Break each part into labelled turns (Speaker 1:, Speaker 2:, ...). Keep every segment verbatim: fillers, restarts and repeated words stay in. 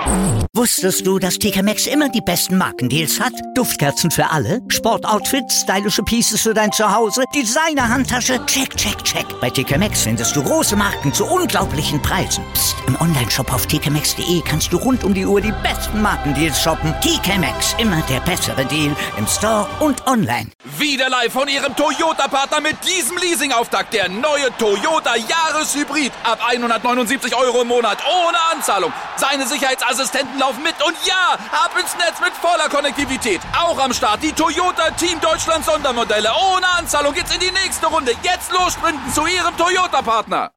Speaker 1: Wusstest du, dass T K Maxx immer die besten Markendeals hat? Duftkerzen für alle, Sportoutfits, stylische Pieces für dein Zuhause, Designer-Handtasche, check, check, check. Bei T K Maxx findest du große Marken zu unglaublichen Preisen. Psst. Im Onlineshop auf t k maxx punkt d e kannst du rund um die Uhr die besten Markendeals shoppen. T K Maxx, immer der bessere Deal im Store und online.
Speaker 2: Wieder live von Ihrem Toyota-Partner mit diesem Leasing-Auftakt. Der neue Toyota Jahreshybrid. Ab hundertneunundsiebzig Euro im Monat. Ohne Anzahlung. Seine Sicherheitsassistenten laufen mit. Und ja, ab ins Netz mit voller Konnektivität. Auch am Start die Toyota Team Deutschland Sondermodelle. Ohne Anzahlung geht's in die nächste Runde. Jetzt los sprinten zu Ihrem Toyota-Partner.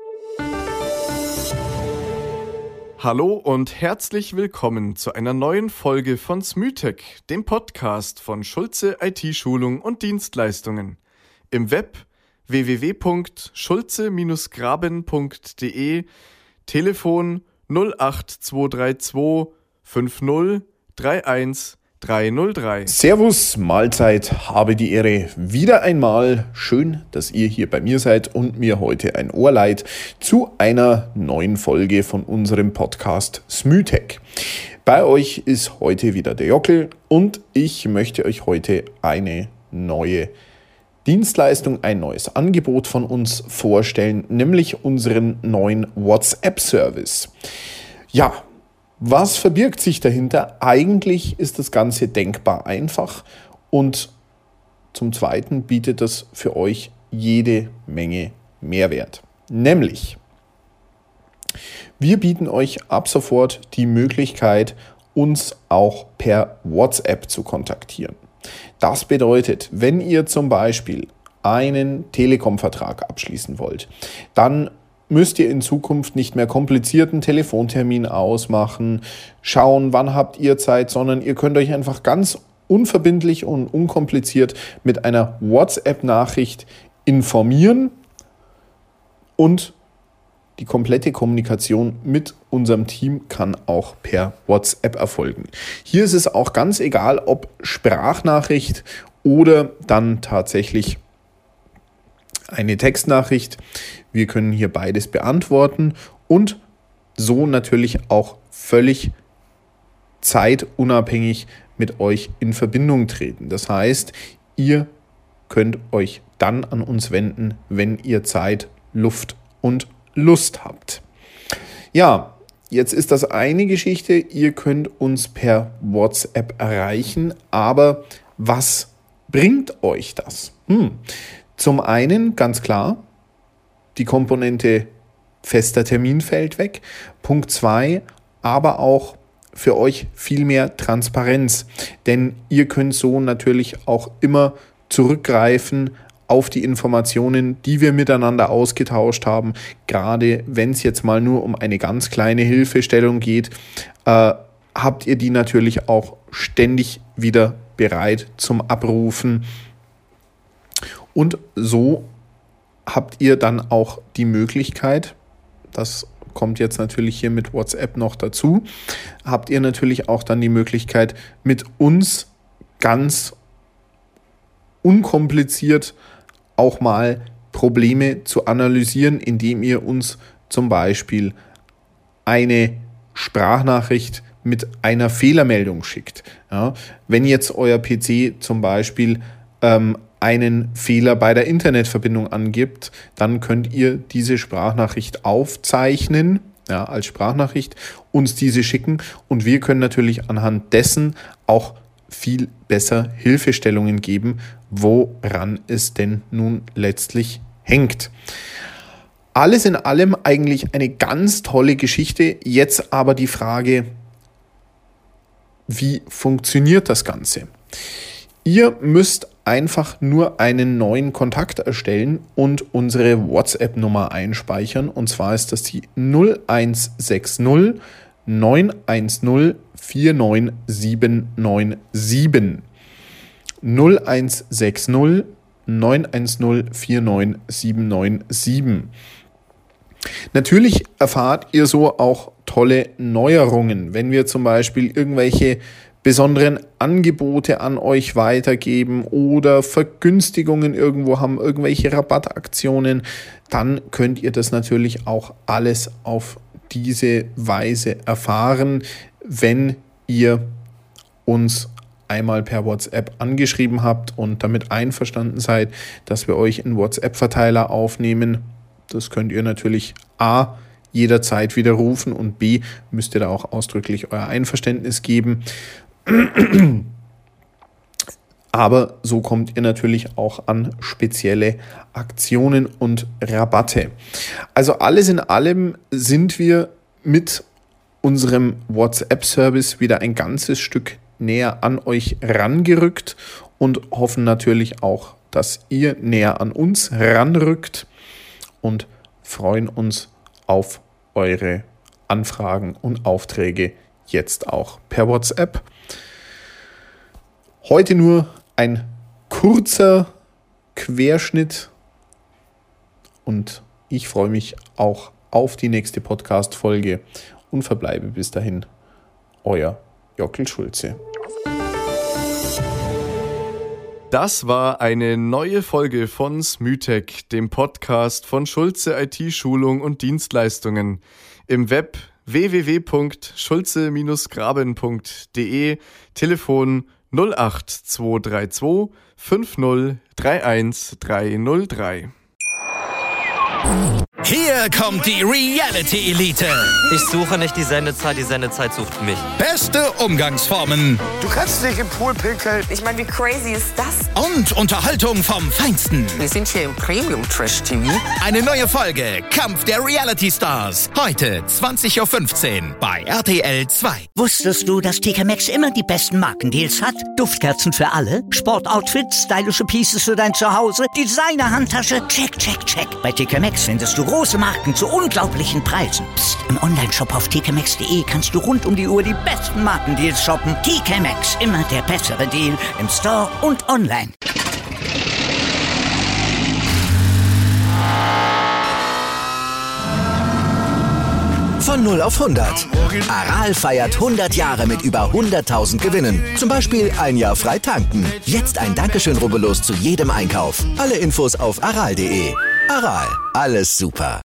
Speaker 3: Hallo und herzlich willkommen zu einer neuen Folge von Smütech, dem Podcast von Schulze I T-Schulung und Dienstleistungen. Im Web w w w punkt schulze graben punkt d e, Telefon null acht zwei drei zwei fünf null drei eins drei null drei.
Speaker 4: Servus, Mahlzeit, habe die Ehre. Wieder einmal schön, dass ihr hier bei mir seid und mir heute ein Ohr leiht zu einer neuen Folge von unserem Podcast Smütech. Bei euch ist heute wieder der Jockel und ich möchte euch heute eine neue Dienstleistung, ein neues Angebot von uns vorstellen, nämlich unseren neuen WhatsApp-Service. Ja, was verbirgt sich dahinter? Eigentlich ist das Ganze denkbar einfach und zum Zweiten bietet das für euch jede Menge Mehrwert. Nämlich, wir bieten euch ab sofort die Möglichkeit, uns auch per WhatsApp zu kontaktieren. Das bedeutet, wenn ihr zum Beispiel einen Telekom-Vertrag abschließen wollt, dann müsst ihr in Zukunft nicht mehr komplizierten Telefontermin ausmachen, schauen, wann habt ihr Zeit, sondern ihr könnt euch einfach ganz unverbindlich und unkompliziert mit einer WhatsApp-Nachricht informieren und die komplette Kommunikation mit unserem Team kann auch per WhatsApp erfolgen. Hier ist es auch ganz egal, ob Sprachnachricht oder dann tatsächlich eine Textnachricht. Wir können hier beides beantworten und so natürlich auch völlig zeitunabhängig mit euch in Verbindung treten. Das heißt, ihr könnt euch dann an uns wenden, wenn ihr Zeit, Luft und Lust habt. Ja, jetzt ist das eine Geschichte. Ihr könnt uns per WhatsApp erreichen, aber was bringt euch das? Hm. Zum einen, ganz klar, die Komponente fester Termin fällt weg. Punkt zwei, aber auch für euch viel mehr Transparenz. Denn ihr könnt so natürlich auch immer zurückgreifen auf die Informationen, die wir miteinander ausgetauscht haben. Gerade wenn es jetzt mal nur um eine ganz kleine Hilfestellung geht, äh, habt ihr die natürlich auch ständig wieder bereit zum Abrufen. Und so habt ihr dann auch die Möglichkeit, das kommt jetzt natürlich hier mit WhatsApp noch dazu, habt ihr natürlich auch dann die Möglichkeit, mit uns ganz unkompliziert auch mal Probleme zu analysieren, indem ihr uns zum Beispiel eine Sprachnachricht mit einer Fehlermeldung schickt. Ja, wenn jetzt euer P C zum Beispiel ähm, einen Fehler bei der Internetverbindung angibt, dann könnt ihr diese Sprachnachricht aufzeichnen, ja, als Sprachnachricht, uns diese schicken und wir können natürlich anhand dessen auch viel besser Hilfestellungen geben, woran es denn nun letztlich hängt. Alles in allem eigentlich eine ganz tolle Geschichte. Jetzt aber die Frage, wie funktioniert das Ganze? Ihr müsst einfach nur einen neuen Kontakt erstellen und unsere WhatsApp-Nummer einspeichern. Und zwar ist das die null eins sechs null neun eins null vier neun sieben neun sieben. null eins sechs null neun eins null vier neun sieben neun sieben. Natürlich erfahrt ihr so auch tolle Neuerungen, wenn wir zum Beispiel irgendwelche besonderen Angebote an euch weitergeben oder Vergünstigungen irgendwo haben, irgendwelche Rabattaktionen, dann könnt ihr das natürlich auch alles auf diese Weise erfahren, wenn ihr uns einmal per WhatsApp angeschrieben habt und damit einverstanden seid, dass wir euch in WhatsApp-Verteiler aufnehmen. Das könnt ihr natürlich A, jederzeit widerrufen und B, müsst ihr da auch ausdrücklich euer Einverständnis geben. Aber so kommt ihr natürlich auch an spezielle Aktionen und Rabatte. Also alles in allem sind wir mit unserem WhatsApp-Service wieder ein ganzes Stück näher an euch rangerückt und hoffen natürlich auch, dass ihr näher an uns ranrückt und freuen uns auf eure Anfragen und Aufträge jetzt auch per WhatsApp. Heute nur ein kurzer Querschnitt und ich freue mich auch auf die nächste Podcast-Folge und verbleibe bis dahin euer Jockel Schulze.
Speaker 3: Das war eine neue Folge von Smütek, dem Podcast von Schulze I T-Schulung und Dienstleistungen. Im Web w w w punkt schulze graben punkt d e, Telefon null acht zwei drei zwei fünf null drei eins drei null drei.
Speaker 5: Hier kommt die Reality Elite.
Speaker 6: Ich suche nicht die Sendezeit, die Sendezeit sucht mich.
Speaker 5: Beste Umgangsformen.
Speaker 7: Du kannst dich im Pool pinkeln.
Speaker 8: Ich meine, wie crazy ist das?
Speaker 5: Und Unterhaltung vom Feinsten.
Speaker 8: Wir sind hier im Premium-Trash-T V.
Speaker 5: Eine neue Folge Kampf der Reality Stars. Heute zwanzig Uhr fünfzehn bei R T L zwei.
Speaker 1: Wusstest du, dass T K Maxx immer die besten Markendeals hat? Duftkerzen für alle, Sportoutfits, stylische Pieces für dein Zuhause, Designer-Handtasche, check, check, check. Bei T K Maxx findest du große Marken zu unglaublichen Preisen. Psst. Im Onlineshop auf t k maxx punkt d e kannst du rund um die Uhr die besten Markendeals shoppen. T K Maxx, immer der bessere Deal im Store und online.
Speaker 9: Von null auf hundert. Aral feiert hundert Jahre mit über hunderttausend Gewinnen. Zum Beispiel ein Jahr frei tanken. Jetzt ein Dankeschön, rubbellos zu jedem Einkauf. Alle Infos auf aral punkt d e. Aral, alles super.